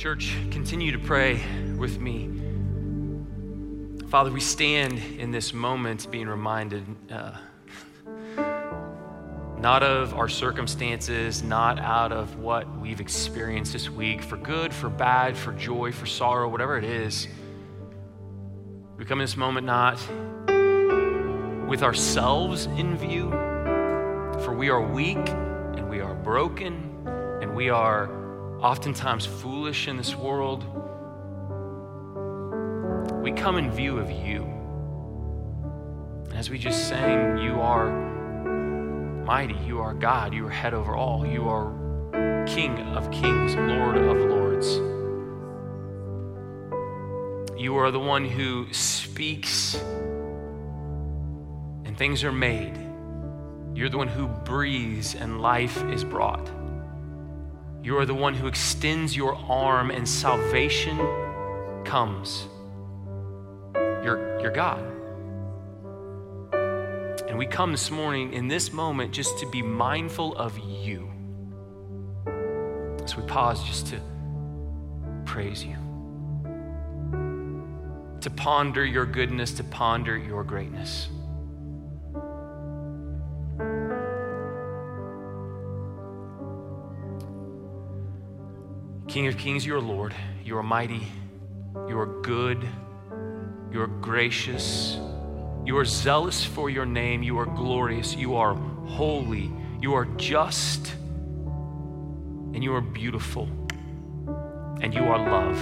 Church, continue to pray with me. Father, we stand in this moment being reminded not of our circumstances, not out of what we've experienced this week, for good, for bad, for joy, for sorrow, whatever it is. We come in this moment not with ourselves in view, for we are weak and we are broken and we are oftentimes foolish in this world. We come in view of you. As we just sang, you are mighty, you are God, you are head over all, you are King of kings, Lord of lords. You are the one who speaks and things are made. You're the one who breathes and life is brought. You are the one who extends your arm and salvation comes. You're God. And we come this morning in this moment just to be mindful of you. So we pause just to praise you, to ponder your goodness, to ponder your greatness. King of kings, you are Lord. You are mighty. You are good. You are gracious. You are zealous for your name. You are glorious. You are holy. You are just. And you are beautiful. And you are love.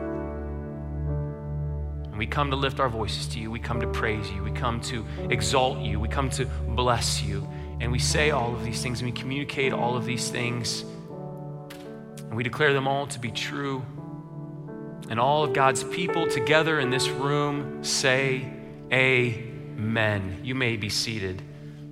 And we come to lift our voices to you. We come to praise you. We come to exalt you. We come to bless you. And we say all of these things and we communicate all of these things. And we declare them all to be true. And all of God's people together in this room say, amen. You may be seated.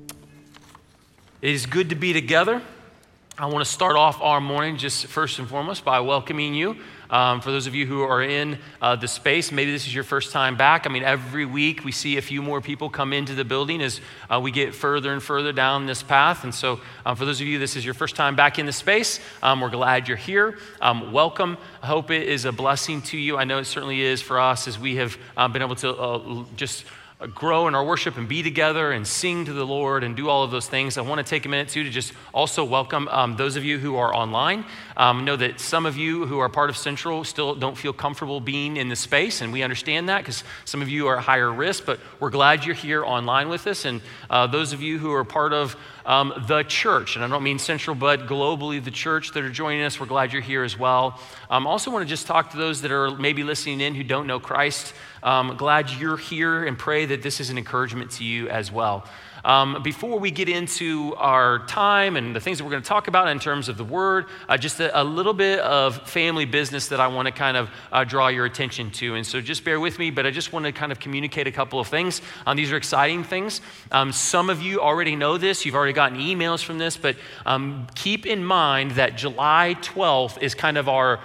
It is good to be together. I want to start off our morning just first and foremost by welcoming you. For those of you who are in the space, maybe this is your first time back. I mean, every week we see a few more people come into the building as we get further and further down this path. And so for those of you, this is your first time back in the space. We're glad you're here. Welcome. I hope it is a blessing to you. I know it certainly is for us as we have been able to just grow in our worship and be together and sing to the Lord and do all of those things. I want to take a minute too to just also welcome those of you who are online. I know that some of you who are part of Central still don't feel comfortable being in the space, and we understand that because some of you are at higher risk, but we're glad you're here online with us. And those of you who are part of the church, and I don't mean Central, but globally the church that are joining us, we're glad you're here as well. I also want to just talk to those that are maybe listening in who don't know Christ. Glad you're here and pray that this is an encouragement to you as well. Before we get into our time and the things that we're going to talk about in terms of the word, just a little bit of family business that I want to kind of draw your attention to. And so just bear with me, but I just want to kind of communicate a couple of things. These are exciting things. Some of you already know this. You've already gotten emails from this, but keep in mind that July 12th is kind of our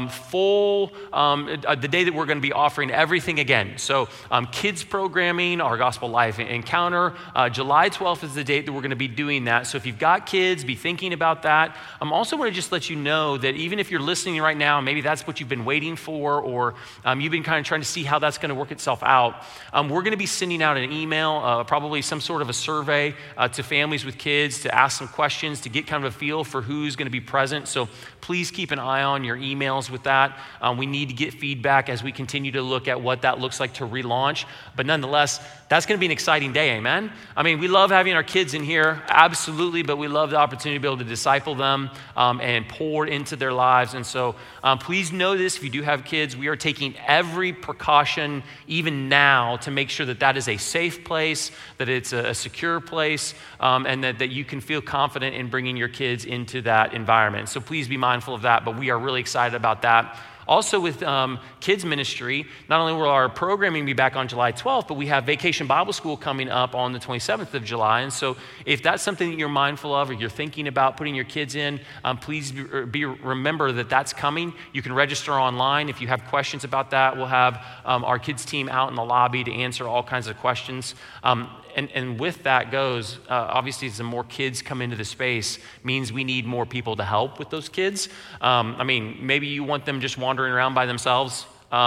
the day that we're going to be offering everything again. So kids programming, our Gospel Life Encounter, July 12th is the date that we're going to be doing that. So if you've got kids, be thinking about that. I also want to just let you know that even if you're listening right now, maybe that's what you've been waiting for, or you've been kind of trying to see how that's going to work itself out. We're going to be sending out an email, probably some sort of a survey to families with kids to ask some questions, to get kind of a feel for who's going to be present. So please keep an eye on your emails with that. We need to get feedback as we continue to look at what that looks like to relaunch. But nonetheless, that's going to be an exciting day, amen? I mean, we love having our kids in here, absolutely, but we love the opportunity to be able to disciple them and pour into their lives. And so please know this, if you do have kids, we are taking every precaution, even now, to make sure that that is a safe place, that it's a secure place, and that you can feel confident in bringing your kids into that environment. So please be mindful of that, but we are really excited about that. Also with kids ministry, not only will our programming be back on July 12th, but we have Vacation Bible School coming up on the 27th of July. And so if that's something that you're mindful of or you're thinking about putting your kids in, please remember that that's coming. You can register online. If you have questions about that, we'll have our kids team out in the lobby to answer all kinds of questions. And with that goes, obviously, as the more kids come into the space, means we need more people to help with those kids. Maybe you want them just wandering around by themselves.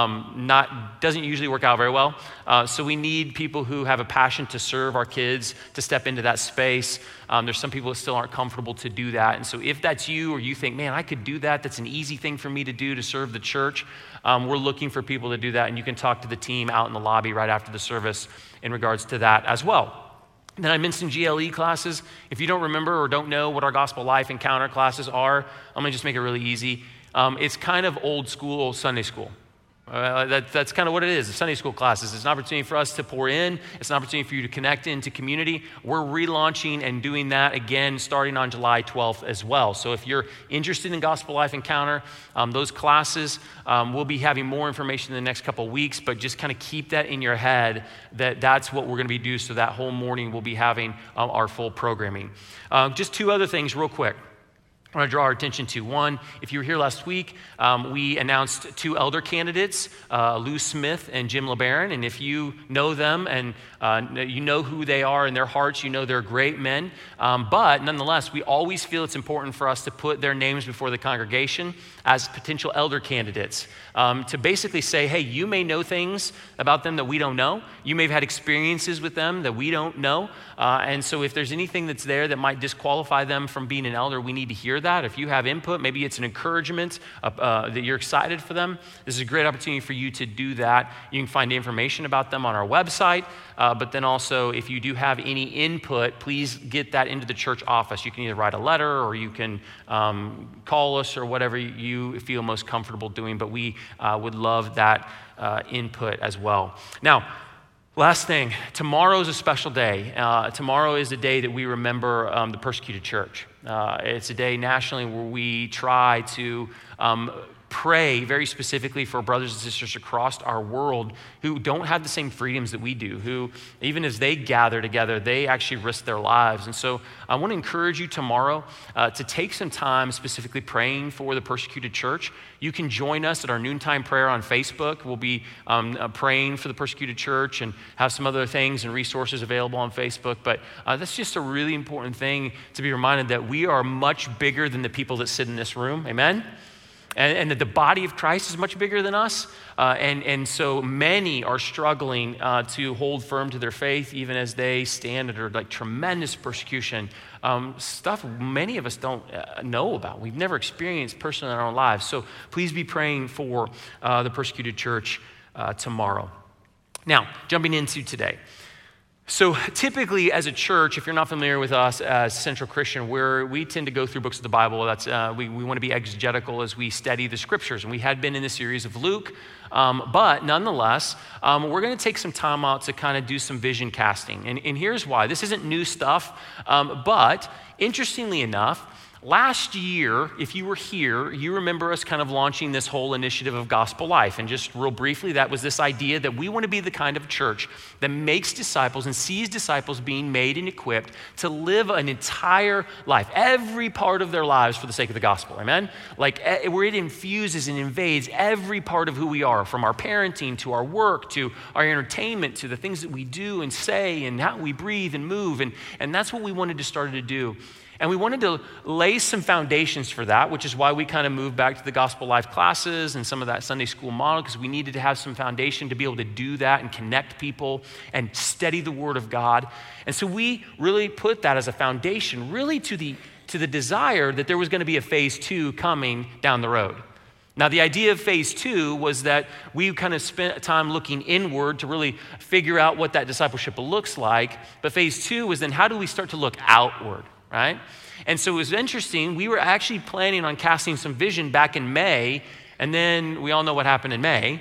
Doesn't usually work out very well. So we need people who have a passion to serve our kids, to step into that space. There's some people that still aren't comfortable to do that. And so if that's you, or you think, man, I could do that, that's an easy thing for me to do to serve the church, we're looking for people to do that. And you can talk to the team out in the lobby right after the service in regards to that as well. Then I mentioned GLE classes. If you don't remember or don't know what our Gospel Life Encounter classes are, I'm going to just make it really easy. It's kind of old school Sunday school. That's kind of what it is, the Sunday school classes. It's an opportunity for us to pour in. It's an opportunity for you to connect into community. We're relaunching and doing that again starting on July 12th as well. So if you're interested in Gospel Life Encounter, those classes, we'll be having more information in the next couple of weeks, but just kind of keep that in your head that that's what we're going to be doing. So that whole morning we'll be having our full programming. Just two other things real quick I want to draw our attention to. One, if you were here last week, we announced two elder candidates, Lou Smith and Jim LeBaron. And if you know them and you know who they are in their hearts, you know they're great men. But nonetheless, we always feel it's important for us to put their names before the congregation as potential elder candidates to basically say, hey, you may know things about them that we don't know. You may have had experiences with them that we don't know. And so if there's anything that's there that might disqualify them from being an elder, we need to hear that. If you have input, maybe it's an encouragement that you're excited for them. This is a great opportunity for you to do that. You can find information about them on our website. But then also, if you do have any input, please get that into the church office. You can either write a letter or you can call us or whatever you feel most comfortable doing. But we would love that input as well. Now, last thing, tomorrow is a special day. Tomorrow is a day that we remember the persecuted church. It's a day nationally where we try to pray very specifically for brothers and sisters across our world who don't have the same freedoms that we do, who even as they gather together, they actually risk their lives. And so I want to encourage you tomorrow to take some time specifically praying for the persecuted church. You can join us at our noontime prayer on Facebook. We'll be praying for the persecuted church and have some other things and resources available on Facebook. But that's just a really important thing to be reminded that we are much bigger than the people that sit in this room. Amen? And that the body of Christ is much bigger than us. And so many are struggling to hold firm to their faith, even as they stand under like tremendous persecution. Stuff many of us don't know about. We've never experienced personally in our own lives. So please be praying for the persecuted church tomorrow. Now, jumping into today. So typically as a church, if you're not familiar with us as Central Christian, we tend to go through books of the Bible. That's we want to be exegetical as we study the scriptures. And we had been in the series of Luke. But nonetheless, we're going to take some time out to kind of do some vision casting. And here's why. This isn't new stuff. But interestingly enough, last year, if you were here, you remember us kind of launching this whole initiative of Gospel Life. And just real briefly, that was this idea that we want to be the kind of church that makes disciples and sees disciples being made and equipped to live an entire life, every part of their lives for the sake of the gospel, amen? Like where it infuses and invades every part of who we are, from our parenting to our work to our entertainment to the things that we do and say and how we breathe and move. And that's what we wanted to start to do. And we wanted to lay some foundations for that, which is why we kind of moved back to the Gospel Life classes and some of that Sunday school model, because we needed to have some foundation to be able to do that and connect people and study the Word of God. And so we really put that as a foundation, really to the desire that there was going to be a phase 2 coming down the road. Now, the idea of phase 2 was that we kind of spent time looking inward to really figure out what that discipleship looks like. But phase 2 was then how do we start to look outward? Right? And so it was interesting. We were actually planning on casting some vision back in May, and then we all know what happened in May.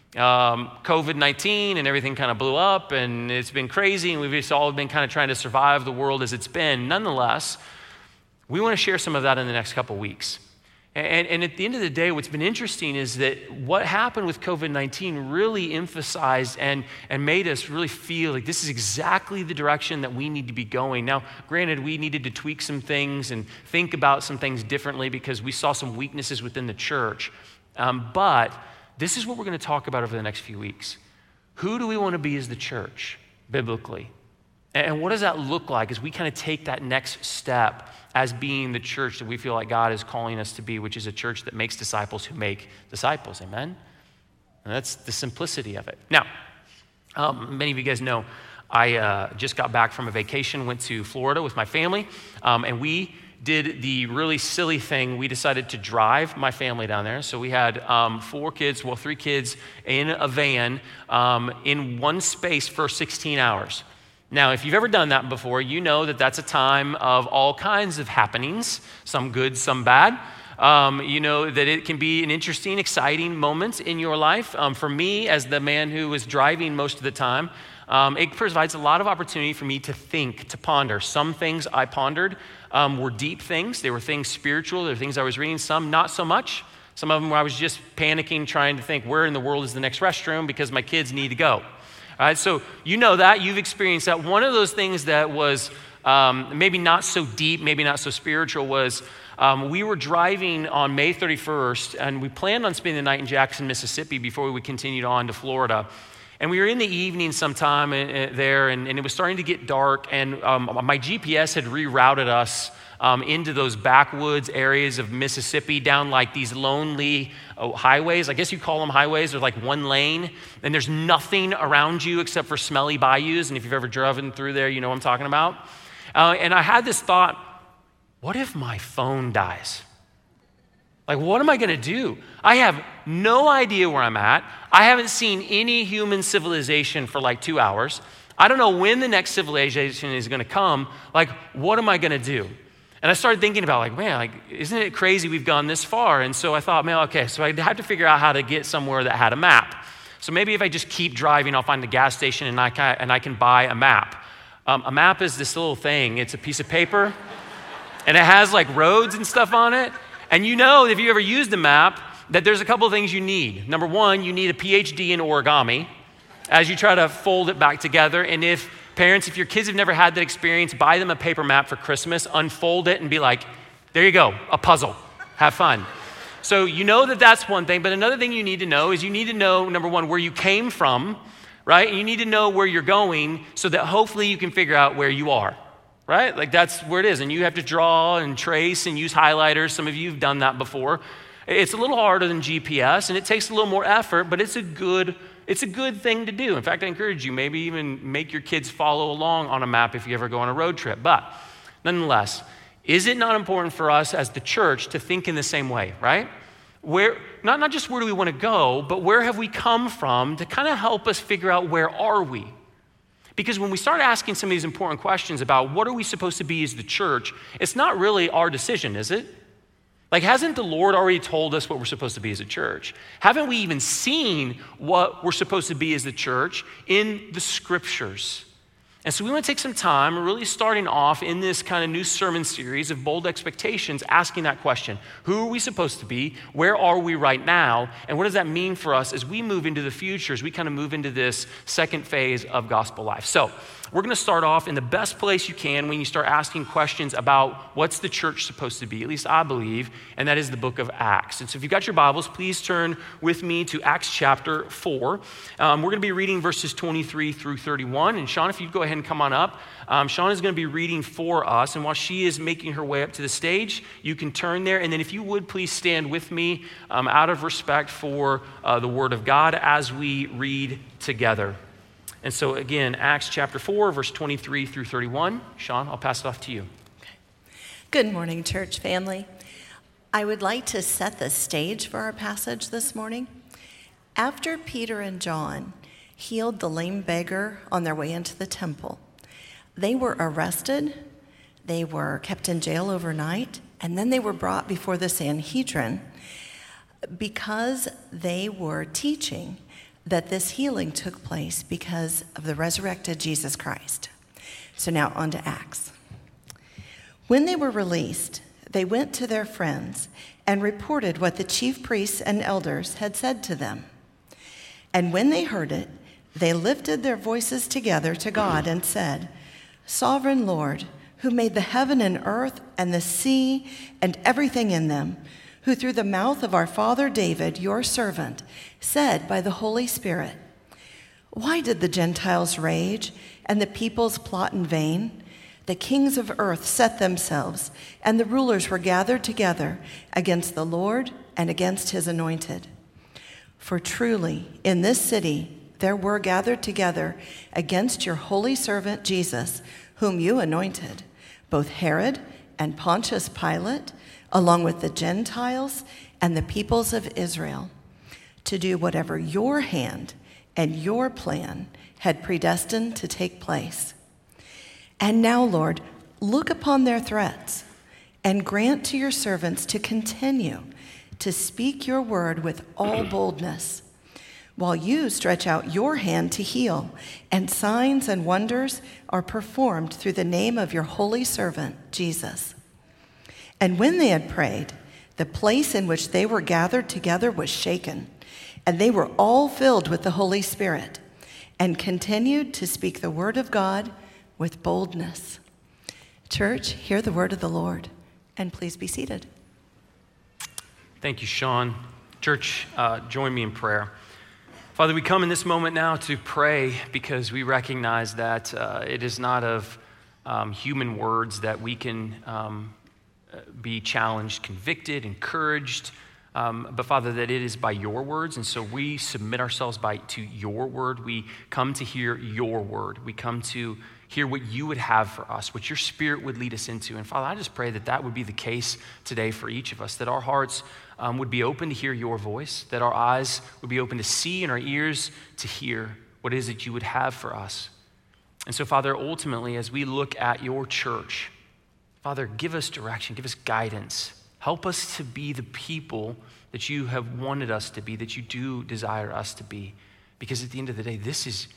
COVID-19 and everything kind of blew up, and it's been crazy, and we've just all been kind of trying to survive the world as it's been. Nonetheless, we want to share some of that in the next couple weeks. And at the end of the day, what's been interesting is that what happened with COVID-19 really emphasized and made us really feel like this is exactly the direction that we need to be going. Now, granted, we needed to tweak some things and think about some things differently because we saw some weaknesses within the church. But this is what we're going to talk about over the next few weeks. Who do we want to be as the church, biblically? And what does that look like as we kind of take that next step as being the church that we feel like God is calling us to be, which is a church that makes disciples who make disciples, amen? And that's the simplicity of it. Now, many of you guys know I just got back from a vacation, went to Florida with my family, and we did the really silly thing. We decided to drive my family down there. So we had 3 kids in a van in one space for 16 hours. Now, if you've ever done that before, you know that that's a time of all kinds of happenings, some good, some bad. You know that it can be an interesting, exciting moment in your life. For me, as the man who was driving most of the time, it provides a lot of opportunity for me to think, to ponder. Some things I pondered were deep things. They were things spiritual. They were things I was reading. Some not so much. Some of them I was just panicking, trying to think, where in the world is the next restroom because my kids need to go. All right, so you know that. You've experienced that. One of those things that was maybe not so deep, maybe not so spiritual was we were driving on May 31st, and we planned on spending the night in Jackson, Mississippi before we continued on to Florida. And we were in the evening sometime there, and it was starting to get dark, and my GPS had rerouted us into those backwoods areas of Mississippi, down like these lonely highways. I guess you call them highways. They're like one lane, and there's nothing around you except for smelly bayous. And if you've ever driven through there, you know what I'm talking about. And I had this thought, what if my phone dies? Like, what am I going to do? I have no idea where I'm at. I haven't seen any human civilization for like 2 hours. I don't know when the next civilization is going to come. Like, what am I going to do? And I started thinking about like, man, like, isn't it crazy we've gone this far? And so I thought, man, okay, so I'd have to figure out how to get somewhere that had a map. So maybe if I just keep driving, I'll find a gas station and I can buy a map. A map is this little thing. It's a piece of paper, and it has like roads and stuff on it. And you know, if you ever used a map, that there's a couple of things you need. Number one, you need a PhD in origami as you try to fold it back together. And if your kids have never had that experience, buy them a paper map for Christmas, unfold it and be like, there you go, a puzzle, have fun. So you know that that's one thing, but another thing you need to know is you need to know, number one, where you came from, right? And you need to know where you're going so that hopefully you can figure out where you are, right? Like that's where it is. And you have to draw and trace and use highlighters. Some of you have done that before. It's a little harder than GPS and it takes a little more effort, but it's a good thing to do. In fact, I encourage you, maybe even make your kids follow along on a map if you ever go on a road trip. But nonetheless, is it not important for us as the church to think in the same way, right? Where, not just where do we want to go, but where have we come from to kind of help us figure out where are we? Because when we start asking some of these important questions about what are we supposed to be as the church, it's not really our decision, is it? Like, hasn't the Lord already told us what we're supposed to be as a church? Haven't we even seen what we're supposed to be as the church in the scriptures? And so we want to take some time, really starting off in this kind of new sermon series of Bold Expectations, asking that question. Who are we supposed to be? Where are we right now? And what does that mean for us as we move into the future, as we kind of move into this second phase of gospel life? So we're going to start off in the best place you can when you start asking questions about what's the church supposed to be, at least I believe, and that is the book of Acts. And so if you've got your Bibles, please turn with me to Acts chapter 4. We're going to be reading verses 23 through 31. And Sean, if you'd go ahead and come on up. Sean is going to be reading for us. And while she is making her way up to the stage, you can turn there. And then if you would, please stand with me out of respect for the Word of God as we read together. And so again, Acts chapter 4, verse 23 through 31. Sean, I'll pass it off to you. Good morning, church family. I would like to set the stage for our passage this morning. After Peter and John healed the lame beggar on their way into the temple, they were arrested, they were kept in jail overnight, and then they were brought before the Sanhedrin because they were teaching that this healing took place because of the resurrected Jesus Christ. So now on to Acts. When they were released, they went to their friends and reported what the chief priests and elders had said to them. And when they heard it, they lifted their voices together to God and said, "Sovereign Lord, who made the heaven and earth and the sea and everything in them, who through the mouth of our father David, your servant, said by the Holy Spirit, why did the Gentiles rage and the peoples plot in vain? The kings of earth set themselves, and the rulers were gathered together against the Lord and against his anointed. For truly, in this city there were gathered together against your holy servant Jesus, whom you anointed, both Herod and Pontius Pilate, along with the Gentiles and the peoples of Israel, to do whatever your hand and your plan had predestined to take place. And now, Lord, look upon their threats and grant to your servants to continue to speak your word with all boldness, while you stretch out your hand to heal, and signs and wonders are performed through the name of your holy servant, Jesus. And when they had prayed, the place in which they were gathered together was shaken, and they were all filled with the Holy Spirit, and continued to speak the word of God with boldness. Church, hear the word of the Lord, and please be seated. Thank you, Sean. Church, join me in prayer. Father, we come in this moment now to pray because we recognize that it is not of human words that we can be challenged, convicted, encouraged, but Father, that it is by your words. And so we submit ourselves to your word. We come to hear your word. We come to hear what you would have for us, what your Spirit would lead us into. And Father, I just pray that that would be the case today for each of us, that our hearts would be open to hear your voice, that our eyes would be open to see and our ears to hear what it is that you would have for us. And so, Father, ultimately, as we look at your church, Father, give us direction, give us guidance. Help us to be the people that you have wanted us to be, that you do desire us to be. Because at the end of the day, this is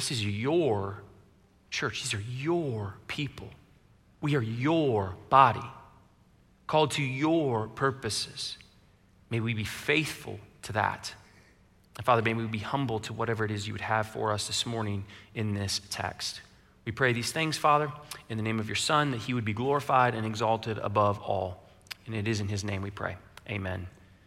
your church. These are your people. We are your body, called to your purposes. May we be faithful to that. And Father, may we be humble to whatever it is you would have for us this morning in this text. We pray these things, Father, in the name of your Son, that he would be glorified and exalted above all. And it is in his name we pray. Amen.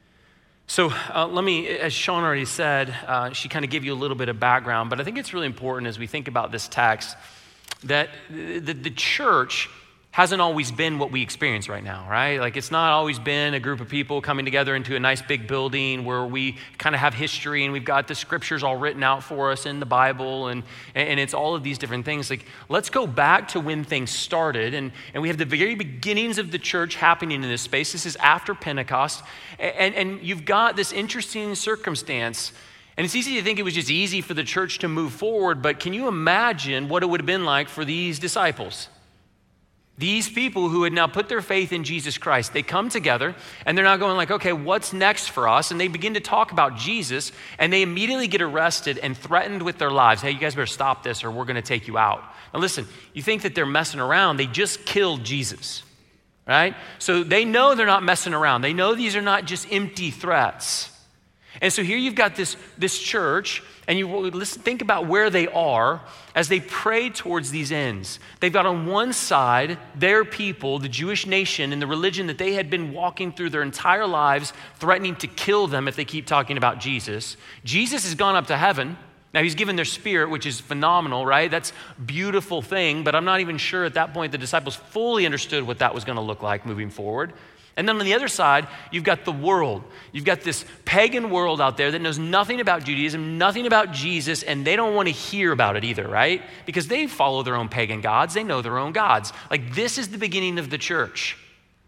So let me, as Sean already said, she kind of gave you a little bit of background, but I think it's really important as we think about this text that the church hasn't always been what we experience right now, right? Like it's not always been a group of people coming together into a nice big building where we kind of have history and we've got the scriptures all written out for us in the Bible and it's all of these different things. Like let's go back to when things started and we have the very beginnings of the church happening in this space. This is after Pentecost and you've got this interesting circumstance. And it's easy to think it was just easy for the church to move forward, but can you imagine what it would have been like for these disciples? These people who had now put their faith in Jesus Christ, they come together and they're now going like, okay, what's next for us? And they begin to talk about Jesus and they immediately get arrested and threatened with their lives. Hey, you guys better stop this or we're going to take you out. Now listen, you think that they're messing around. They just killed Jesus, right? So they know they're not messing around. They know these are not just empty threats. And so here you've got this church, and you listen, think about where they are as they pray towards these ends. They've got on one side their people, the Jewish nation, and the religion that they had been walking through their entire lives, threatening to kill them if they keep talking about Jesus. Jesus has gone up to heaven. Now he's given their spirit, which is phenomenal, right? That's a beautiful thing, but I'm not even sure at that point the disciples fully understood what that was going to look like moving forward. And then on the other side, you've got the world. You've got this pagan world out there that knows nothing about Judaism, nothing about Jesus, and they don't want to hear about it either, right? Because they follow their own pagan gods. They know their own gods. Like this is the beginning of the church.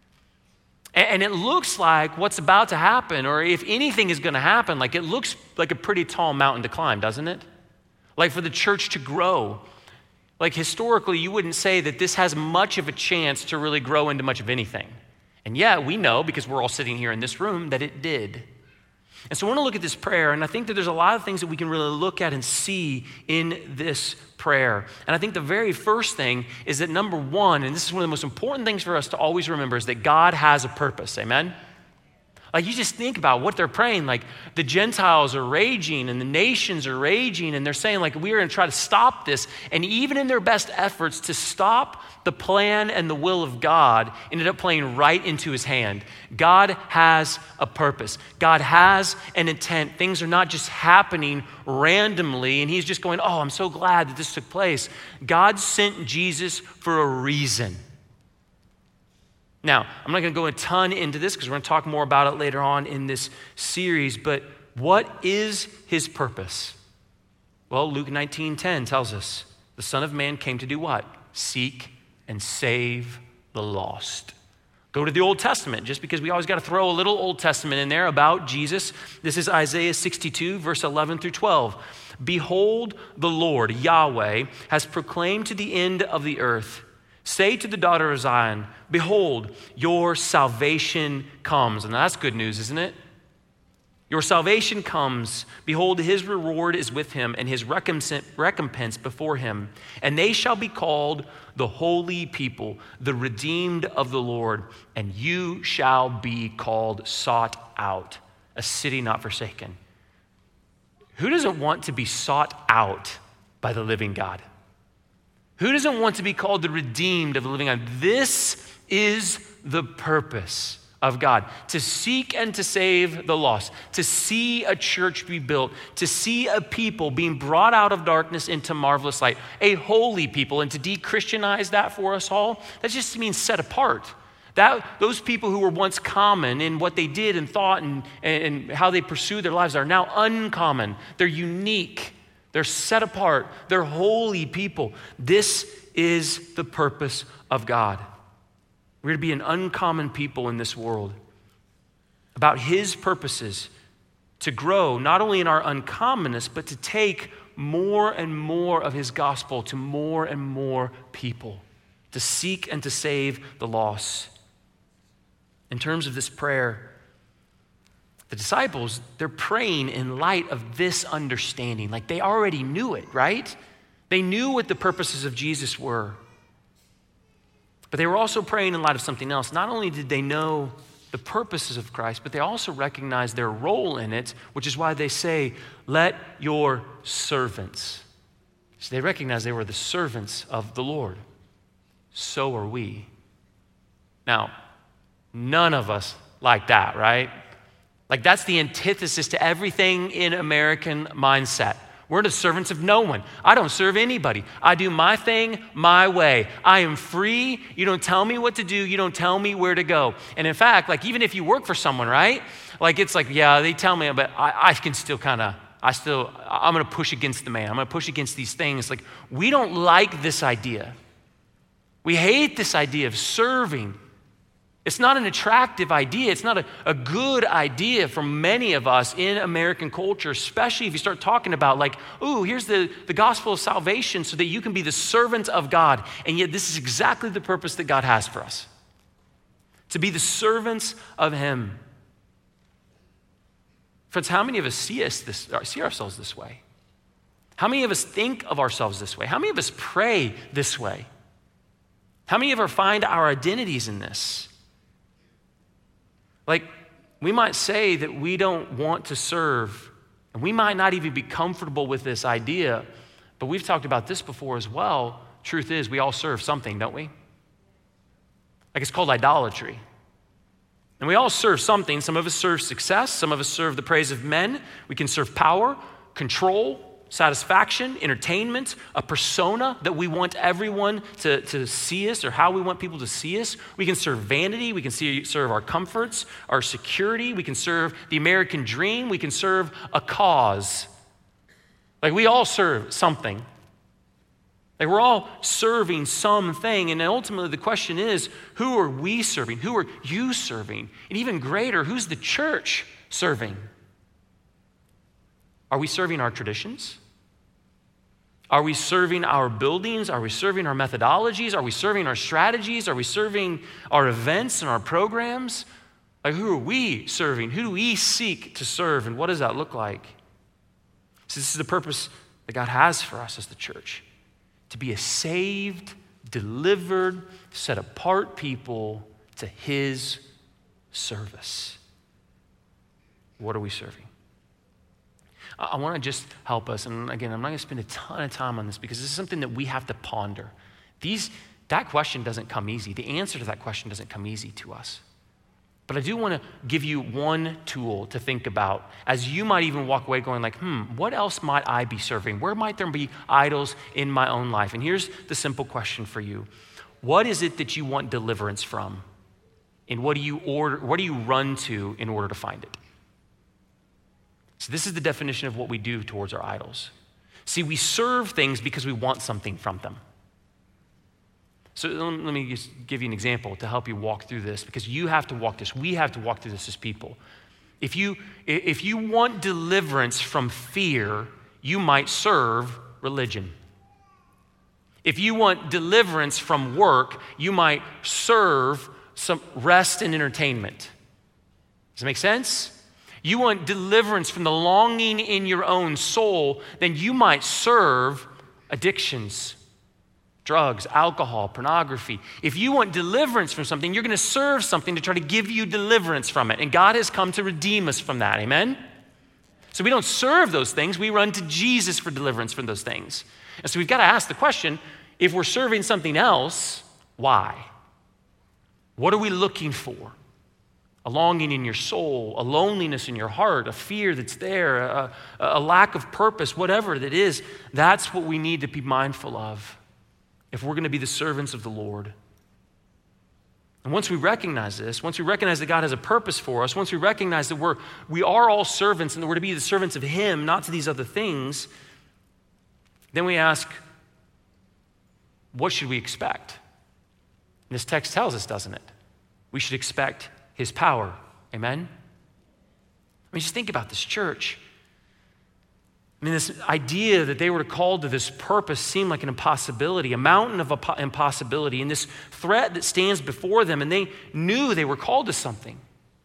And it looks like what's about to happen, or if anything is going to happen, like it looks like a pretty tall mountain to climb, doesn't it? Like for the church to grow. Like historically, you wouldn't say that this has much of a chance to really grow into much of anything. And yet we know, because we're all sitting here in this room, that it did. And so I want to look at this prayer, and I think that there's a lot of things that we can really look at and see in this prayer. And I think the very first thing is that number one, and this is one of the most important things for us to always remember, is that God has a purpose, amen? Like, you just think about what they're praying. Like, the Gentiles are raging and the nations are raging, and they're saying, like, we're going to try to stop this. And even in their best efforts to stop the plan and the will of God, ended up playing right into his hand. God has a purpose. God has an intent. Things are not just happening randomly, and he's just going, oh, I'm so glad that this took place. God sent Jesus for a reason. Now, I'm not going to go a ton into this because we're going to talk more about it later on in this series, but what is his purpose? Well, Luke 19:10 tells us the Son of Man came to do what? Seek and save the lost. Go to the Old Testament, just because we always got to throw a little Old Testament in there about Jesus. This is Isaiah 62, verse 11 through 12. Behold, the Lord, Yahweh, has proclaimed to the end of the earth, say to the daughter of Zion, behold, your salvation comes. And that's good news, isn't it? Your salvation comes. Behold, his reward is with him, and his recompense before him. And they shall be called the holy people, the redeemed of the Lord. And you shall be called sought out, a city not forsaken. Who doesn't want to be sought out by the living God? Who doesn't want to be called the redeemed of the living God? This is the purpose of God, to seek and to save the lost, to see a church be built, to see a people being brought out of darkness into marvelous light, a holy people. And to de-Christianize that for us all, that just means set apart. Those people who were once common in what they did and thought and how they pursued their lives are now uncommon. They're unique. They're set apart. They're holy people. This is the purpose of God. We're to be an uncommon people in this world. About his purposes to grow not only in our uncommonness, but to take more and more of his gospel to more and more people. To seek and to save the lost. In terms of this prayer, the disciples, they're praying in light of this understanding. Like, they already knew it, right? They knew what the purposes of Jesus were. But they were also praying in light of something else. Not only did they know the purposes of Christ, but they also recognized their role in it, which is why they say, let your servants. So they recognized they were the servants of the Lord. So are we. Now, none of us like that, right? Like, that's the antithesis to everything in American mindset. We're the servants of no one. I don't serve anybody. I do my thing my way. I am free. You don't tell me what to do. You don't tell me where to go. And in fact, like, even if you work for someone, right? Like, it's like, yeah, they tell me, but I can still I'm going to push against the man. I'm going to push against these things. Like, we don't like this idea. We hate this idea of serving. It's not an attractive idea. It's not a good idea for many of us in American culture, especially if you start talking about, like, ooh, here's the gospel of salvation so that you can be the servant of God. And yet this is exactly the purpose that God has for us, to be the servants of him. Friends, how many of us see ourselves this way? How many of us think of ourselves this way? How many of us pray this way? How many of us find our identities in this? Like, we might say that we don't want to serve, and we might not even be comfortable with this idea, but we've talked about this before as well. Truth is, we all serve something, don't we? Like, it's called idolatry. And we all serve something. Some of us serve success. Some of us serve the praise of men. We can serve power, control, satisfaction, entertainment, a persona that we want everyone to see us, or how we want people to see us. We can serve vanity. We can serve our comforts, our security. We can serve the American dream. We can serve a cause. Like, we all serve something. Like, we're all serving something. And ultimately the question is, who are we serving? Who are you serving? And even greater, who's the church serving? Are we serving our traditions? Are we serving our buildings? Are we serving our methodologies? Are we serving our strategies? Are we serving our events and our programs? Like, who are we serving? Who do we seek to serve? And what does that look like? So this is the purpose that God has for us as the church, to be a saved, delivered, set apart people to his service. What are we serving? I want to just help us, and again, I'm not going to spend a ton of time on this because this is something that we have to ponder. That question doesn't come easy. The answer to that question doesn't come easy to us. But I do want to give you one tool to think about as you might even walk away going like, what else might I be serving? Where might there be idols in my own life? And here's the simple question for you. What is it that you want deliverance from? And what do you run to in order to find it? So this is the definition of what we do towards our idols. See, we serve things because we want something from them. So let me just give you an example to help you walk through this, because you have to walk this. We have to walk through this as people. If you want deliverance from fear, you might serve religion. If you want deliverance from work, you might serve some rest and entertainment. Does it make sense? You want deliverance from the longing in your own soul, then you might serve addictions, drugs, alcohol, pornography. If you want deliverance from something, you're going to serve something to try to give you deliverance from it. And God has come to redeem us from that. Amen? So we don't serve those things. We run to Jesus for deliverance from those things. And so we've got to ask the question, if we're serving something else, why? What are we looking for? A longing in your soul, a loneliness in your heart, a fear that's there, a lack of purpose, whatever that is, that's what we need to be mindful of if we're going to be the servants of the Lord. And once we recognize this, once we recognize that God has a purpose for us, once we recognize that we are all servants and that we're to be the servants of Him, not to these other things, then we ask, what should we expect? And this text tells us, doesn't it? We should expect His power. Amen? I mean, just think about this church. I mean, this idea that they were called to this purpose seemed like an impossibility, a mountain of impossibility, and this threat that stands before them, and they knew they were called to something.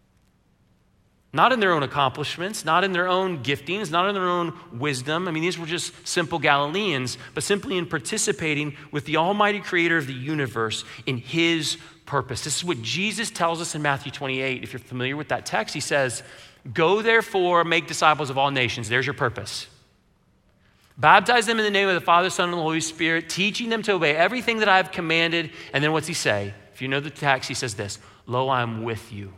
Not in their own accomplishments, not in their own giftings, not in their own wisdom. I mean, these were just simple Galileans, but simply in participating with the almighty creator of the universe in His purpose. This is what Jesus tells us in Matthew 28. If you're familiar with that text, He says, "Go therefore, make disciples of all nations." There's your purpose. "Baptize them in the name of the Father, Son, and the Holy Spirit, teaching them to obey everything that I have commanded." And then what's He say? If you know the text, He says this, "Lo, I am with you.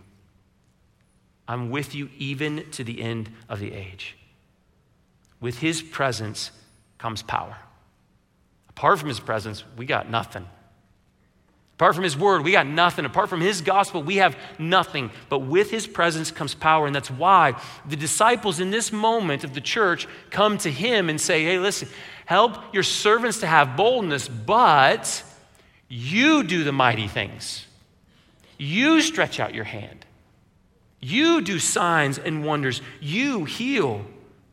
I'm with you even to the end of the age." With His presence comes power. Apart from His presence, we got nothing. Apart from His word, we got nothing. Apart from His gospel, we have nothing. But with His presence comes power, and that's why the disciples in this moment of the church come to Him and say, "Hey, listen, help your servants to have boldness, but you do the mighty things. You stretch out your hand. You do signs and wonders. You heal.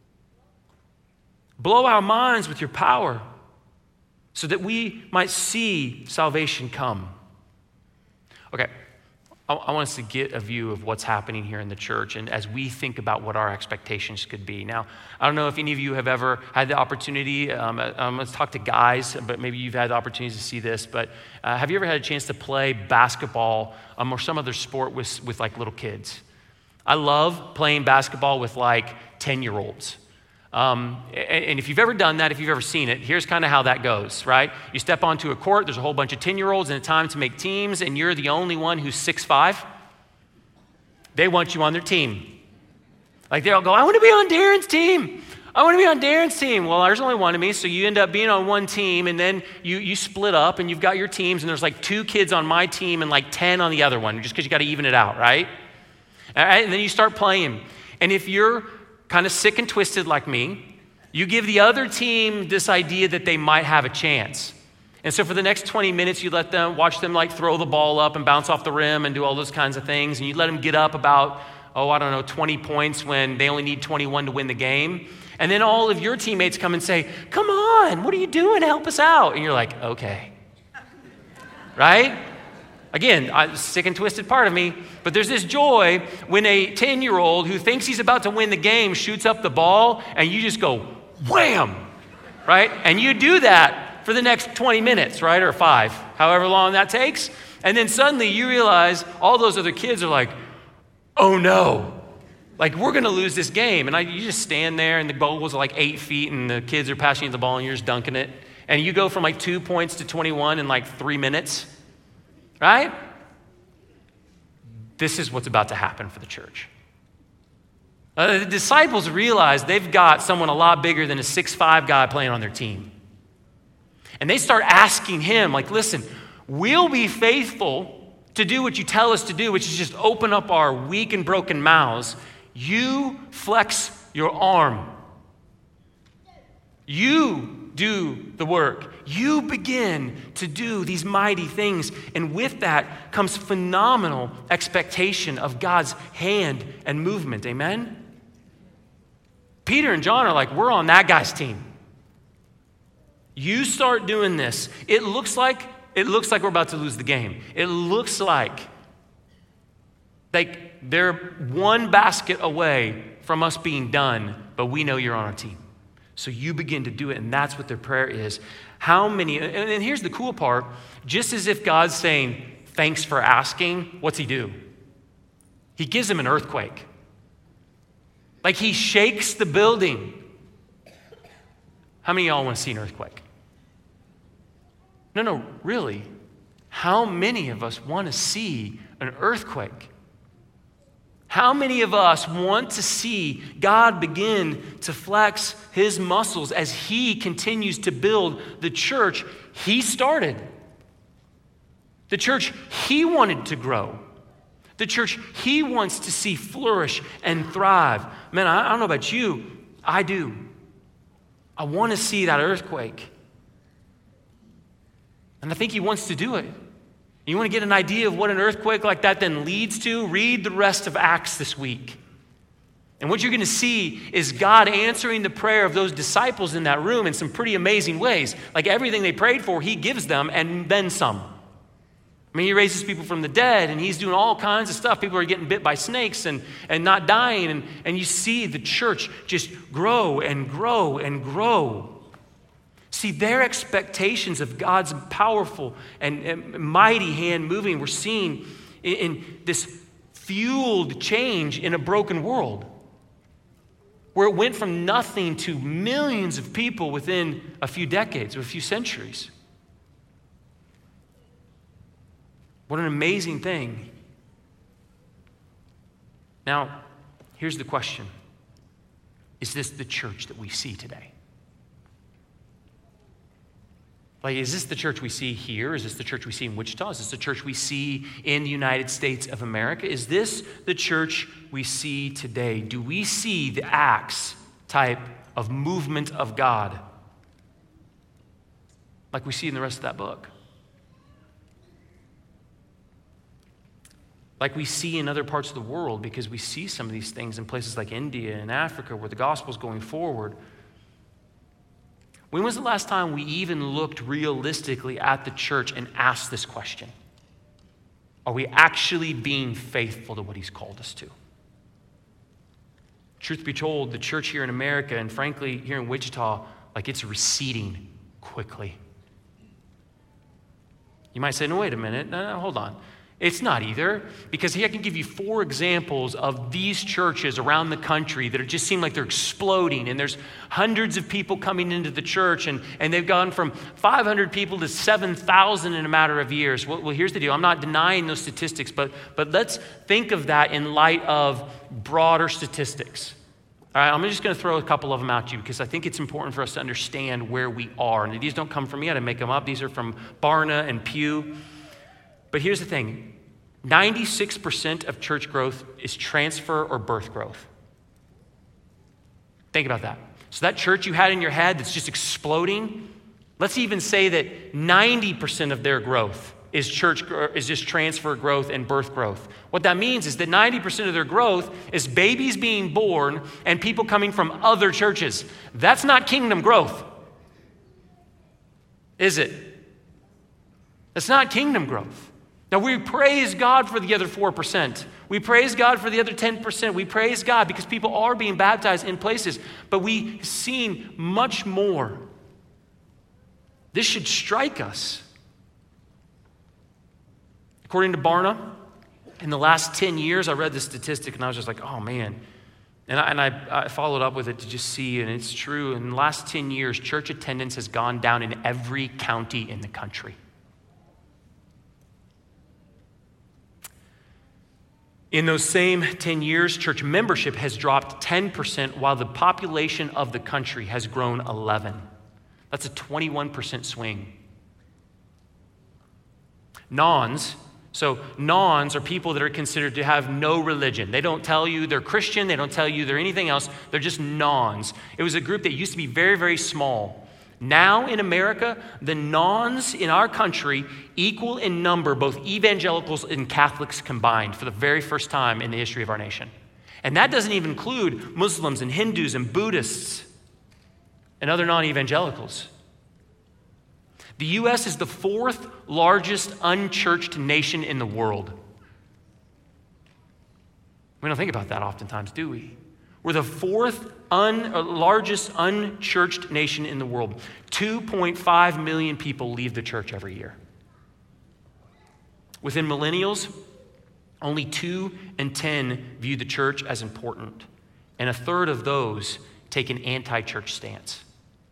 Blow our minds with your power so that we might see salvation come." Okay, I want us to get a view of what's happening here in the church and as we think about what our expectations could be. Now, I don't know if any of you have ever had the opportunity, let's talk to guys, but maybe you've had the opportunity to see this, but have you ever had a chance to play basketball or some other sport with like little kids? I love playing basketball with like 10-year-olds. And if you've ever done that, if you've ever seen it, here's kind of how that goes, right? You step onto a court, there's a whole bunch of 10-year-olds and it's time to make teams, and you're the only one who's 6'5". They want you on their team. Like they'll go, "I want to be on Darren's team. I want to be on Darren's team." Well, there's only one of me, so you end up being on one team, and then you split up and you've got your teams, and there's like 2 kids on my team and like 10 on the other one, just because you got to even it out, right? And then you start playing. And if you're kind of sick and twisted like me, you give the other team this idea that they might have a chance. And so for the next 20 minutes, you watch them like throw the ball up and bounce off the rim and do all those kinds of things. And you let them get up about, 20 points when they only need 21 to win the game. And then all of your teammates come and say, "Come on, what are you doing? Help us out." And you're like, "Okay." Right? Again, sick and twisted part of me, but there's this joy when a 10-year-old who thinks he's about to win the game shoots up the ball and you just go, wham, right? And you do that for the next 20 minutes, right? Or 5, however long that takes. And then suddenly you realize all those other kids are like, "Oh no, Like, we're going to lose this game. And you just stand there, and the goal was like 8 feet, and the kids are passing you the ball, and you're just dunking it. And you go from like 2 points to 21 in like 3 minutes, right? This is what's about to happen for the church. The disciples realize they've got someone a lot bigger than a 6'5" guy playing on their team. And they start asking him, like, listen, we'll be faithful to do what you tell us to do, which is just open up our weak and broken mouths. You flex your arm. You do the work. You begin to do these mighty things. And with that comes phenomenal expectation of God's hand and movement. Amen? Peter and John are like, we're on that guy's team. You start doing this. It looks like we're about to lose the game. It looks like they're one basket away from us being done, but we know you're on our team. So you begin to do it, and that's what their prayer is. How many, and here's the cool part, just as if God's saying, thanks for asking, what's he do? He gives them an earthquake. Like, he shakes the building. How many of y'all want to see an earthquake? No, really. How many of us want to see an earthquake? How many of us want to see God begin to flex his muscles as he continues to build the church he started? The church he wanted to grow. The church he wants to see flourish and thrive. Man, I don't know about you. I do. I want to see that earthquake. And I think he wants to do it. You want to get an idea of what an earthquake like that then leads to? Read the rest of Acts this week. And what you're going to see is God answering the prayer of those disciples in that room in some pretty amazing ways. Like, everything they prayed for, he gives them and then some. I mean, he raises people from the dead, and he's doing all kinds of stuff. People are getting bit by snakes and not dying. And you see the church just grow and grow and grow. See, their expectations of God's powerful and mighty hand moving, we're seeing in this fueled change in a broken world, where it went from nothing to millions of people within a few decades or a few centuries. What an amazing thing. Now, here's the question. Is this the church that we see today? Like, is this the church we see here? Is this the church we see in Wichita? Is this the church we see in the United States of America? Is this the church we see today? Do we see the Acts type of movement of God like we see in the rest of that book? Like we see in other parts of the world, because we see some of these things in places like India and Africa where the gospel's going forward. When was the last time we even looked realistically at the church and asked this question? Are we actually being faithful to what he's called us to? Truth be told, the church here in America, and frankly here in Wichita, like, it's receding quickly. You might say, no, wait a minute, no, hold on. It's not either, because here I can give you 4 examples of these churches around the country that just seem like they're exploding, and there's hundreds of people coming into the church, and they've gone from 500 people to 7,000 in a matter of years. Well, here's the deal. I'm not denying those statistics, but let's think of that in light of broader statistics. All right, I'm just going to throw a couple of them at you because I think it's important for us to understand where we are. And these don't come from me. I didn't make them up. These are from Barna and Pew. But here's the thing. 96% of church growth is transfer or birth growth. Think about that. So that church you had in your head that's just exploding, let's even say that 90% of their growth is just transfer growth and birth growth. What that means is that 90% of their growth is babies being born and people coming from other churches. That's not kingdom growth, is it? That's not kingdom growth. Now, we praise God for the other 4%. We praise God for the other 10%. We praise God because people are being baptized in places, but we've seen much more. This should strike us. According to Barna, in the last 10 years, I read this statistic and I was just like, oh man, And I followed up with it to just see, and it's true, in the last 10 years, church attendance has gone down in every county in the country. In those same 10 years, church membership has dropped 10%, while the population of the country has grown 11%. That's a 21% swing. Nones. So nones are people that are considered to have no religion. They don't tell you they're Christian. They don't tell you they're anything else. They're just nones. It was a group that used to be very, very small. Now in America, the nones in our country equal in number both evangelicals and Catholics combined for the very first time in the history of our nation. And that doesn't even include Muslims and Hindus and Buddhists and other non-evangelicals. The U.S. is the fourth largest unchurched nation in the world. We don't think about that oftentimes, do we? We're the fourth largest unchurched nation in the world. 2.5 million people leave the church every year. Within millennials, only 2 in 10 view the church as important, and a third of those take an anti-church stance.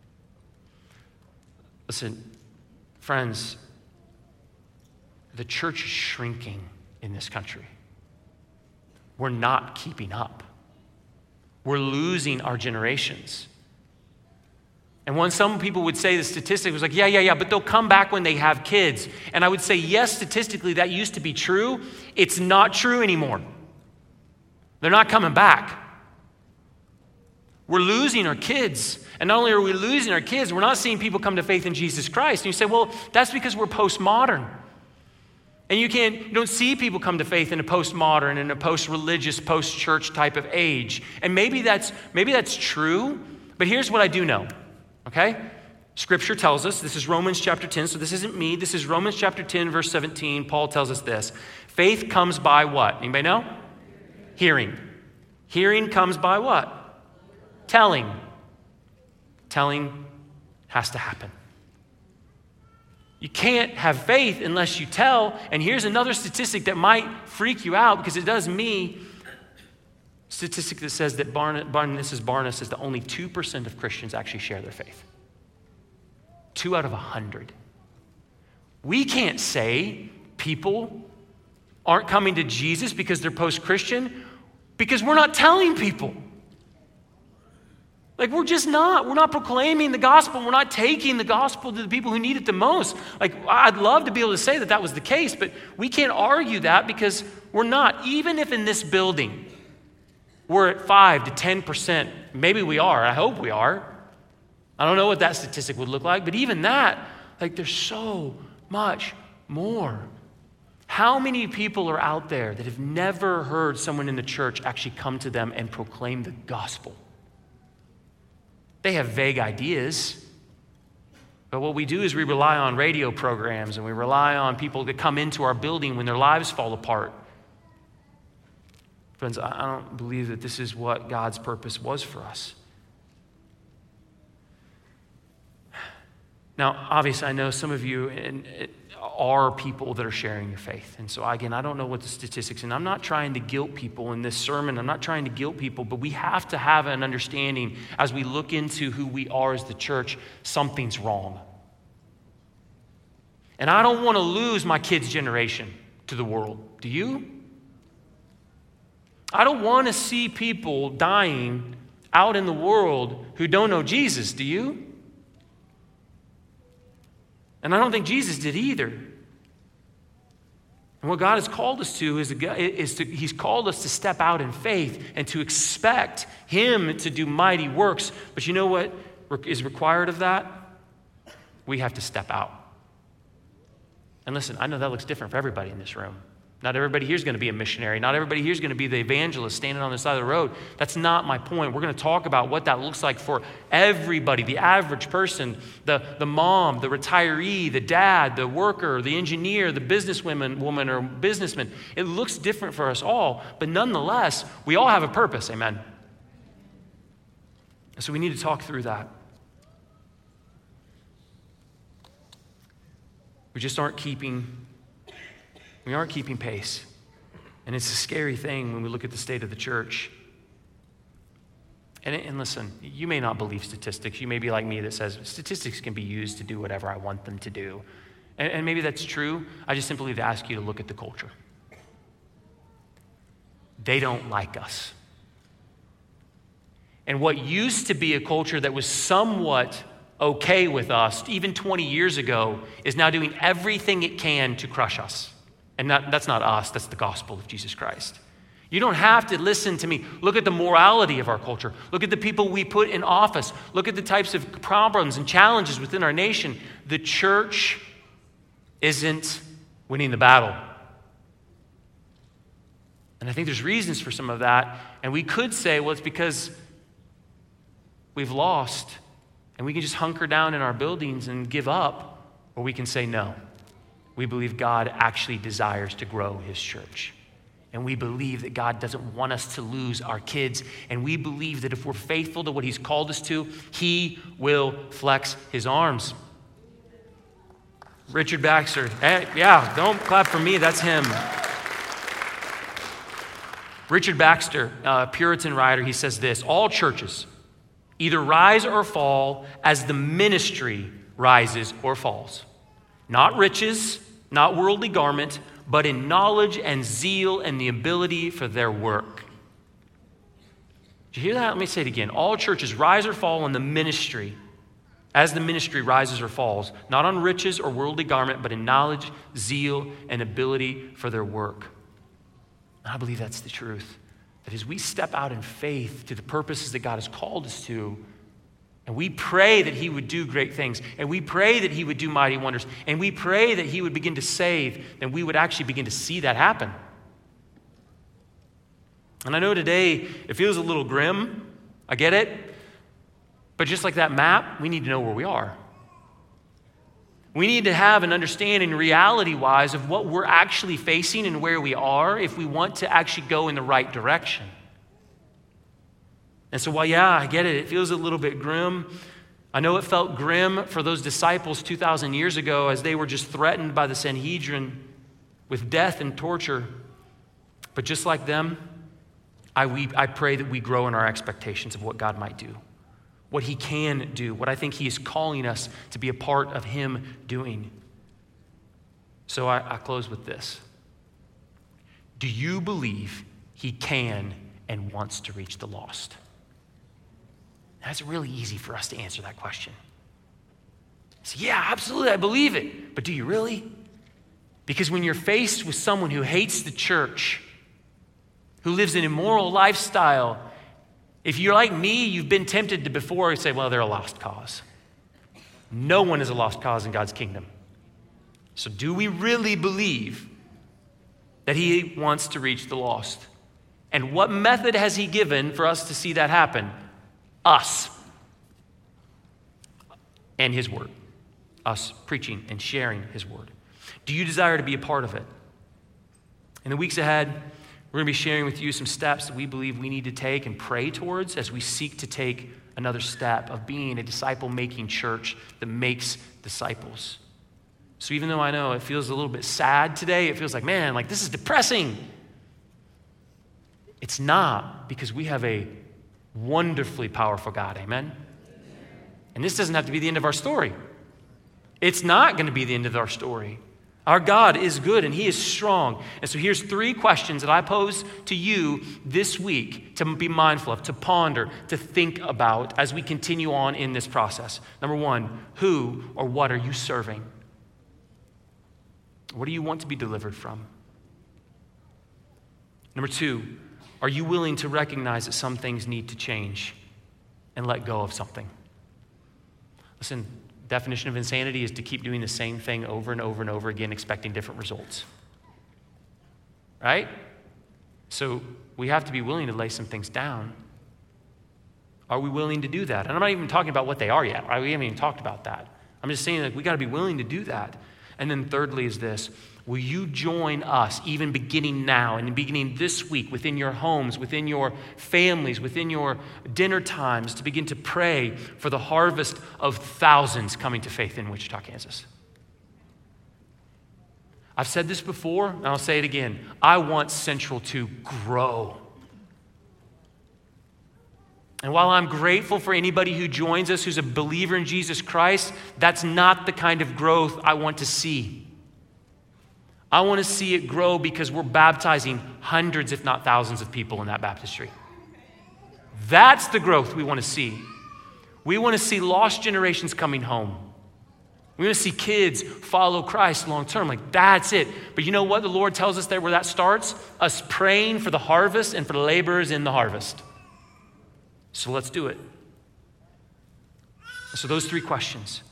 Listen, friends, the church is shrinking in this country. We're not keeping up. We're losing our generations. And when some people would say the statistic was like, yeah, but they'll come back when they have kids. And I would say, yes, statistically, that used to be true. It's not true anymore. They're not coming back. We're losing our kids. And not only are we losing our kids, we're not seeing people come to faith in Jesus Christ. And you say, well, that's because we're postmodern. And you don't see people come to faith in a postmodern, in a post-religious, post-church type of age. And maybe that's true, but here's what I do know, okay? Scripture tells us, this is Romans chapter 10, so this isn't me, this is Romans chapter 10, verse 17. Paul tells us this. Faith comes by what? Anybody know? Hearing. Hearing comes by what? Telling. Telling has to happen. You can't have faith unless you tell. And here's another statistic that might freak you out because it does me. Statistic that says that Barna says that only 2% of Christians actually share their faith. 2 out of 100. We can't say people aren't coming to Jesus because they're post-Christian because we're not telling people. Like, we're just not. We're not proclaiming the gospel. We're not taking the gospel to the people who need it the most. Like, I'd love to be able to say that that was the case, but we can't argue that because we're not. Even if in this building we're at 5 to 10%, maybe we are. I hope we are. I don't know what that statistic would look like, but even that, like, there's so much more. How many people are out there that have never heard someone in the church actually come to them and proclaim the gospel? They have vague ideas. But what we do is we rely on radio programs and we rely on people that come into our building when their lives fall apart. Friends, I don't believe that this is what God's purpose was for us. Now, obviously, I know some of you are people that are sharing your faith. And so, again, I don't know what the statistics, and I'm not trying to guilt people in this sermon. I'm not trying to guilt people, but we have to have an understanding as we look into who we are as the church, something's wrong. And I don't want to lose my kids' generation to the world. Do you? I don't want to see people dying out in the world who don't know Jesus. Do you? And I don't think Jesus did either. And what God has called us to He's called us to step out in faith and to expect Him to do mighty works. But you know what is required of that? We have to step out. And listen, I know that looks different for everybody in this room. Not everybody here is going to be a missionary. Not everybody here is going to be the evangelist standing on the side of the road. That's not my point. We're going to talk about what that looks like for everybody, the average person, the mom, the retiree, the dad, the worker, the engineer, the woman or businessman. It looks different for us all, but nonetheless, we all have a purpose, amen? And so we need to talk through that. We just aren't keeping pace. And it's a scary thing when we look at the state of the church. And listen, you may not believe statistics. You may be like me that says statistics can be used to do whatever I want them to do. And maybe that's true. I just simply need to ask you to look at the culture. They don't like us. And what used to be a culture that was somewhat okay with us, even 20 years ago, is now doing everything it can to crush us. And that's not us, that's the gospel of Jesus Christ. You don't have to listen to me. Look at the morality of our culture. Look at the people we put in office. Look at the types of problems and challenges within our nation. The church isn't winning the battle. And I think there's reasons for some of that. And we could say, well, it's because we've lost and we can just hunker down in our buildings and give up. Or we can say, no, we believe God actually desires to grow his church. And we believe that God doesn't want us to lose our kids. And we believe that if we're faithful to what he's called us to, he will flex his arms. Richard Baxter. Hey, yeah, don't clap for me. That's him. Richard Baxter, Puritan writer, he says this: all churches either rise or fall as the ministry rises or falls. Not riches, not worldly garment, but in knowledge and zeal and the ability for their work. Did you hear that? Let me say it again. All churches rise or fall in the ministry, as the ministry rises or falls, not on riches or worldly garment, but in knowledge, zeal, and ability for their work. And I believe that's the truth. That as we step out in faith to the purposes that God has called us to, and we pray that he would do great things, and we pray that he would do mighty wonders, and we pray that he would begin to save, then we would actually begin to see that happen. And I know today it feels a little grim. I get it. But just like that map, we need to know where we are. We need to have an understanding reality-wise of what we're actually facing and where we are if we want to actually go in the right direction. And so while, yeah, I get it, it feels a little bit grim. I know it felt grim for those disciples 2,000 years ago as they were just threatened by the Sanhedrin with death and torture. But just like them, I pray that we grow in our expectations of what God might do, what he can do, what I think he is calling us to be a part of him doing. So I close with this. Do you believe he can and wants to reach the lost? That's really easy for us to answer that question. So yeah, absolutely, I believe it. But do you really? Because when you're faced with someone who hates the church, who lives an immoral lifestyle, if you're like me, you've been tempted to before say, well, they're a lost cause. No one is a lost cause in God's kingdom. So do we really believe that he wants to reach the lost? And what method has he given for us to see that happen? Us and his word. Us preaching and sharing his word. Do you desire to be a part of it? In the weeks ahead, we're going to be sharing with you some steps that we believe we need to take and pray towards as we seek to take another step of being a disciple-making church that makes disciples. So even though I know it feels a little bit sad today, it feels like, man, like this is depressing. It's not, because we have a wonderfully powerful God, amen? And this doesn't have to be the end of our story. It's not going to be the end of our story. Our God is good and he is strong. And so here's 3 questions that I pose to you this week to be mindful of, to ponder, to think about as we continue on in this process. Number 1, who or what are you serving? What do you want to be delivered from? Number 2, are you willing to recognize that some things need to change and let go of something? Listen, definition of insanity is to keep doing the same thing over and over and over again, expecting different results. Right? So we have to be willing to lay some things down. Are we willing to do that? And I'm not even talking about what they are yet. Right? We haven't even talked about that. I'm just saying that we got to be willing to do that. And then thirdly is this: will you join us, even beginning now and beginning this week, within your homes, within your families, within your dinner times, to begin to pray for the harvest of thousands coming to faith in Wichita, Kansas? I've said this before, and I'll say it again. I want Central to grow. And while I'm grateful for anybody who joins us who's a believer in Jesus Christ, that's not the kind of growth I want to see. I want to see it grow because we're baptizing hundreds, if not thousands of people in that baptistry. That's the growth we want to see. We want to see lost generations coming home. We want to see kids follow Christ long term. Like, that's it. But you know what the Lord tells us there where that starts? Us praying for the harvest and for the laborers in the harvest. So let's do it. So those three questions.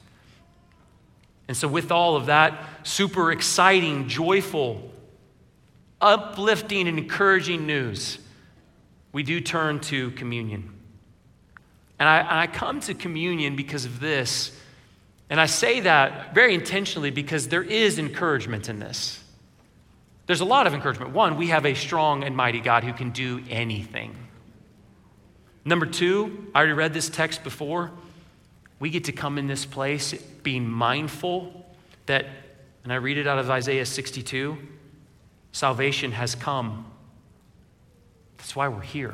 And so with all of that super exciting, joyful, uplifting, and encouraging news, we do turn to communion. And I come to communion because of this. And I say that very intentionally because there is encouragement in this. There's a lot of encouragement. One, we have a strong and mighty God who can do anything. Number two, I already read this text before. We get to come in this place being mindful that, and I read it out of Isaiah 62, salvation has come. That's why we're here.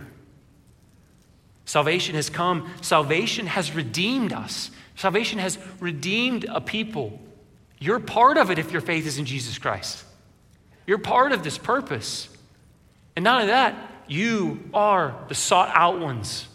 Salvation has come. Salvation has redeemed us. Salvation has redeemed a people. You're part of it if your faith is in Jesus Christ. You're part of this purpose. And not only that, you are the sought out ones.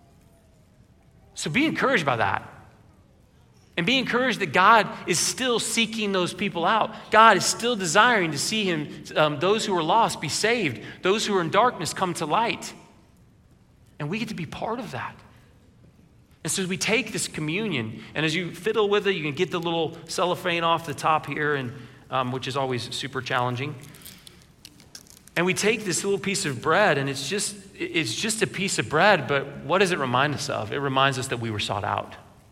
So be encouraged by that. And be encouraged that God is still seeking those people out. God is still desiring to see those who are lost be saved. Those who are in darkness come to light. And we get to be part of that. And so as we take this communion, and as you fiddle with it, you can get the little cellophane off the top here, and which is always super challenging. And we take this little piece of bread, and it's just a piece of bread, but what does it remind us of? It reminds us that we were sought out.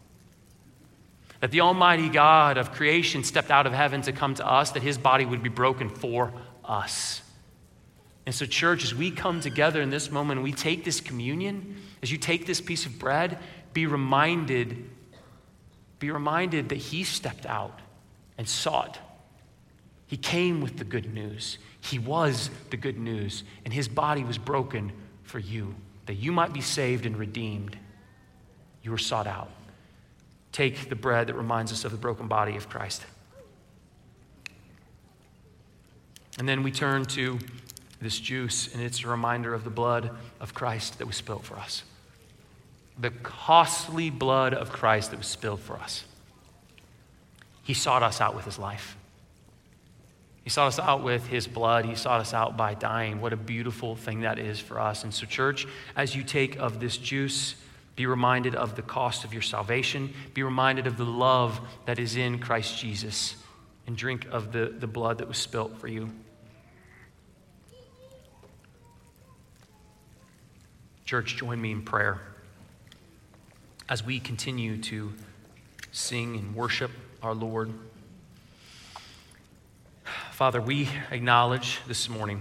That the Almighty God of creation stepped out of heaven to come to us, that his body would be broken for us. And so, church, as we come together in this moment and we take this communion, as you take this piece of bread, be reminded that he stepped out and sought. He came with the good news. He was the good news, and his body was broken for you, that you might be saved and redeemed. You were sought out. Take the bread that reminds us of the broken body of Christ. And then we turn to this juice, and it's a reminder of the blood of Christ that was spilled for us. The costly blood of Christ that was spilled for us. He sought us out with his life. He sought us out with his blood. He sought us out by dying. What a beautiful thing that is for us. And so, church, as you take of this juice, be reminded of the cost of your salvation. Be reminded of the love that is in Christ Jesus. And drink of the blood that was spilt for you. Church, join me in prayer as we continue to sing and worship our Lord. Father, we acknowledge this morning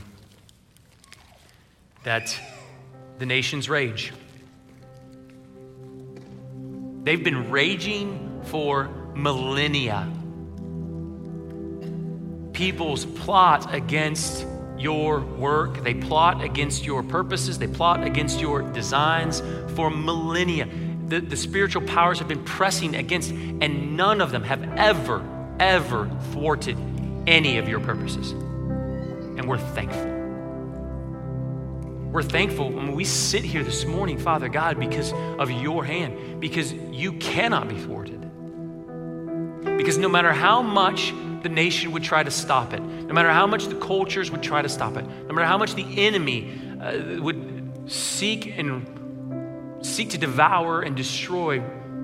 that the nations rage. They've been raging for millennia. Peoples plot against your work. They plot against your purposes. They plot against your designs for millennia. The spiritual powers have been pressing against, and none of them have ever thwarted any of your purposes. And we're thankful. We're thankful when we sit here this morning, Father God, because of your hand, because you cannot be thwarted. Because no matter how much the nation would try to stop it, no matter how much the cultures would try to stop it, no matter how much the enemy would seek to devour and destroy,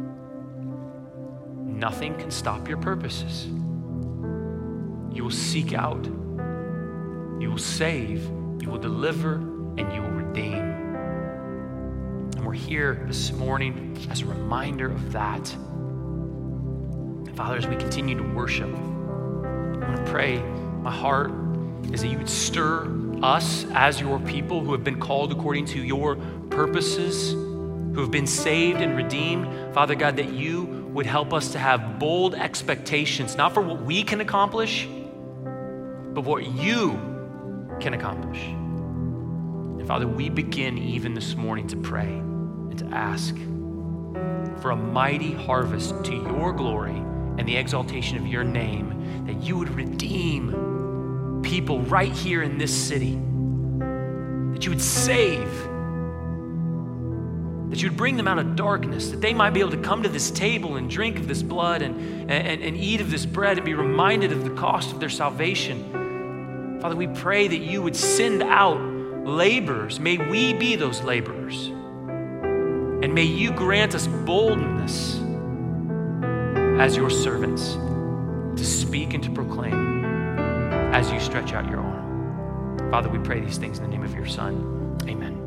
nothing can stop your purposes. You will seek out, you will save, you will deliver, and you will redeem. And we're here this morning as a reminder of that. And Father, as we continue to worship, I want to pray, my heart is that you would stir us as your people who have been called according to your purposes, who have been saved and redeemed. Father God, that you would help us to have bold expectations, not for what we can accomplish, but what you can accomplish. And Father, we begin even this morning to pray and to ask for a mighty harvest to your glory and the exaltation of your name, that you would redeem people right here in this city, that you would save, that you would bring them out of darkness, that they might be able to come to this table and drink of this blood and eat of this bread and be reminded of the cost of their salvation. Father, we pray that you would send out laborers. May we be those laborers. And may you grant us boldness as your servants to speak and to proclaim as you stretch out your arm. Father, we pray these things in the name of your Son. Amen.